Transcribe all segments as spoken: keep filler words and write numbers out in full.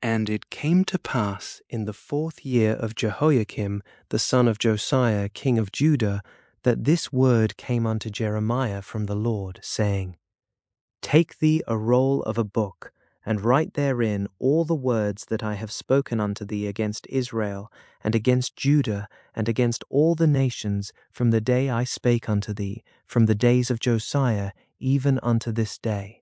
And it came to pass in the fourth year of Jehoiakim the son of Josiah king of Judah, that this word came unto Jeremiah from the Lord, saying, Take thee a roll of a book, and write therein all the words that I have spoken unto thee against Israel, and against Judah, and against all the nations, from the day I spake unto thee, from the days of Josiah, even unto this day.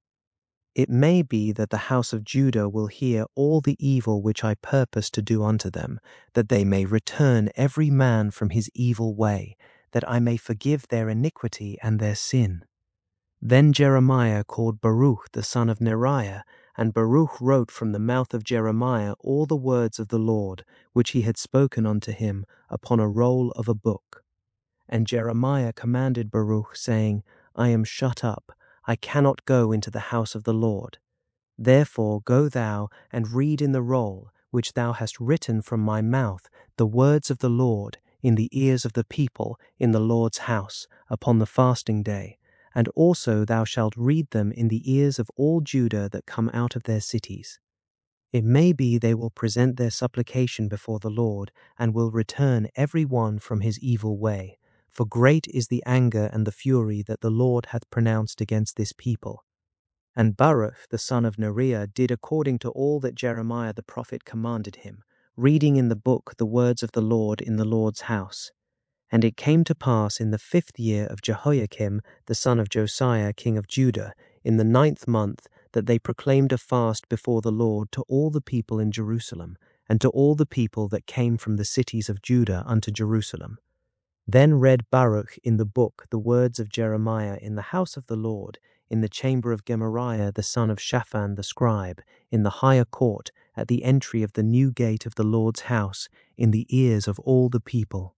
It may be that the house of Judah will hear all the evil which I purpose to do unto them, that they may return every man from his evil way, that I may forgive their iniquity and their sin. Then Jeremiah called Baruch the son of Neriah, and Baruch wrote from the mouth of Jeremiah all the words of the Lord, which he had spoken unto him, upon a roll of a book. And Jeremiah commanded Baruch, saying, I am shut up, I cannot go into the house of the Lord. Therefore go thou and read in the roll, which thou hast written from my mouth, the words of the Lord, in the ears of the people, in the Lord's house, upon the fasting day. And also thou shalt read them in the ears of all Judah that come out of their cities. It may be they will present their supplication before the Lord, and will return every one from his evil way. For great is the anger and the fury that the Lord hath pronounced against this people. And Baruch the son of Neriah did according to all that Jeremiah the prophet commanded him, reading in the book the words of the Lord in the Lord's house. And it came to pass in the fifth year of Jehoiakim the son of Josiah king of Judah, in the ninth month, that they proclaimed a fast before the Lord to all the people in Jerusalem, and to all the people that came from the cities of Judah unto Jerusalem. Then read Baruch in the book the words of Jeremiah in the house of the Lord, in the chamber of Gemariah the son of Shaphan the scribe, in the higher court, at the entry of the new gate of the Lord's house, in the ears of all the people.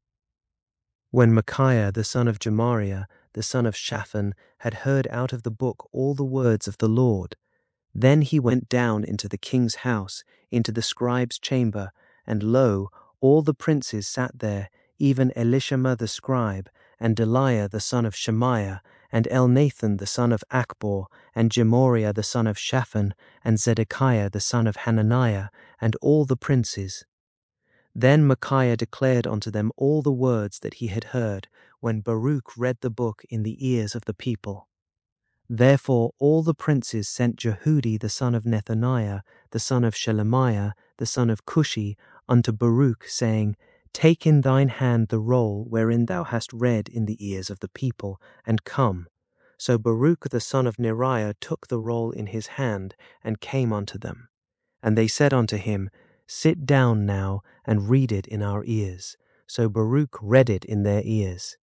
When Micaiah the son of Gemariah, the son of Shaphan, had heard out of the book all the words of the Lord, then he went down into the king's house, into the scribe's chamber, and lo, all the princes sat there, even Elishama the scribe, and Delaiah the son of Shemaiah, and Elnathan the son of Achbor, and Gemariah the son of Shaphan, and Zedekiah the son of Hananiah, and all the princes. Then Micaiah declared unto them all the words that he had heard, when Baruch read the book in the ears of the people. Therefore all the princes sent Jehudi the son of Nethaniah, the son of Shelemiah, the son of Cushi, unto Baruch, saying, Take in thine hand the roll wherein thou hast read in the ears of the people, and come. So Baruch the son of Neriah took the roll in his hand, and came unto them. And they said unto him, Sit down now, and read it in our ears. So Baruch read it in their ears.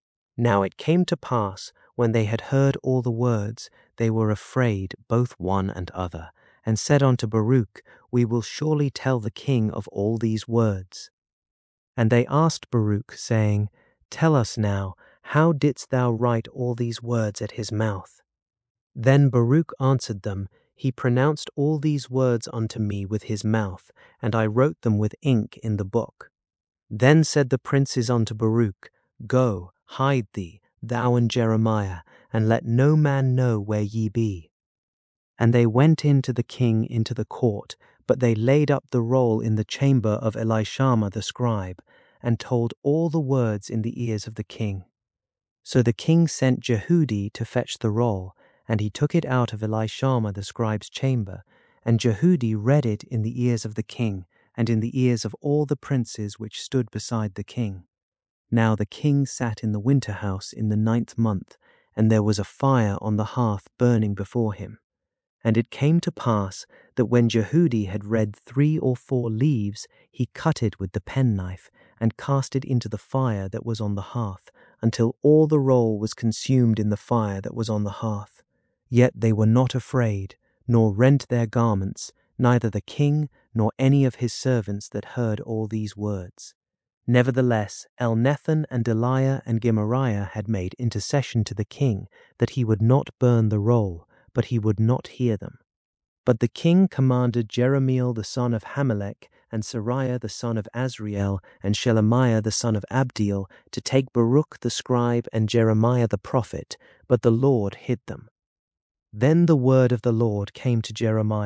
Now it came to pass, when they had heard all the words, they were afraid both one and other, and said unto Baruch, We will surely tell the king of all these words. And they asked Baruch, saying, Tell us now, how didst thou write all these words at his mouth? Then Baruch answered them, He pronounced all these words unto me with his mouth, and I wrote them with ink in the book. Then said the princes unto Baruch, Go, hide thee, thou and Jeremiah, and let no man know where ye be. And they went in to the king into the court, but they laid up the roll in the chamber of Elishama the scribe, and told all the words in the ears of the king. So the king sent Jehudi to fetch the roll, and he took it out of Elishama the scribe's chamber, and Jehudi read it in the ears of the king, and in the ears of all the princes which stood beside the king. Now the king sat in the winter house in the ninth month, and there was a fire on the hearth burning before him. And it came to pass that when Jehudi had read three or four leaves, he cut it with the penknife, and cast it into the fire that was on the hearth, until all the roll was consumed in the fire that was on the hearth. Yet they were not afraid, nor rent their garments, neither the king nor any of his servants that heard all these words. Nevertheless, Elnathan and Delaiah and Gemariah had made intercession to the king, that he would not burn the roll, but he would not hear them. But the king commanded Jerahmeel the son of Hamelech, and Seraiah the son of Azriel, and Shelemiah the son of Abdeel, to take Baruch the scribe and Jeremiah the prophet, but the Lord hid them. Then the word of the Lord came to Jeremiah,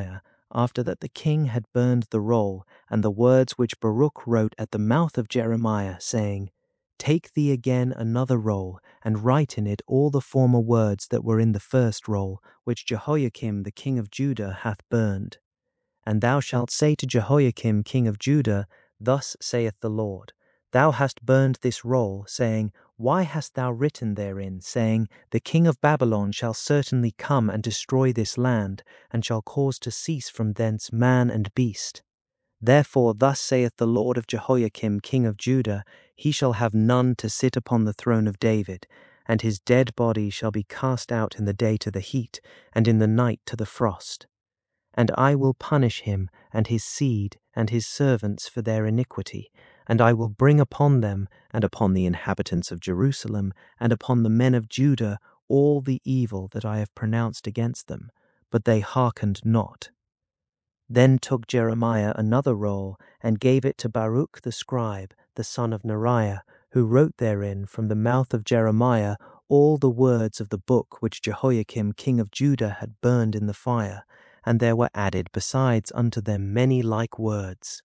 after that the king had burned the roll, and the words which Baruch wrote at the mouth of Jeremiah, saying, Take thee again another roll, and write in it all the former words that were in the first roll, which Jehoiakim the king of Judah hath burned. And thou shalt say to Jehoiakim king of Judah, Thus saith the Lord, Thou hast burned this roll, saying, Why hast thou written therein, saying, The king of Babylon shall certainly come and destroy this land, and shall cause to cease from thence man and beast? Therefore thus saith the Lord of Jehoiakim king of Judah, He shall have none to sit upon the throne of David, and his dead body shall be cast out in the day to the heat, and in the night to the frost. And I will punish him and his seed and his servants for their iniquity, and I will bring upon them, and upon the inhabitants of Jerusalem, and upon the men of Judah, all the evil that I have pronounced against them, but they hearkened not. Then took Jeremiah another roll, and gave it to Baruch the scribe, the son of Neriah, who wrote therein from the mouth of Jeremiah all the words of the book which Jehoiakim king of Judah had burned in the fire, and there were added besides unto them many like words.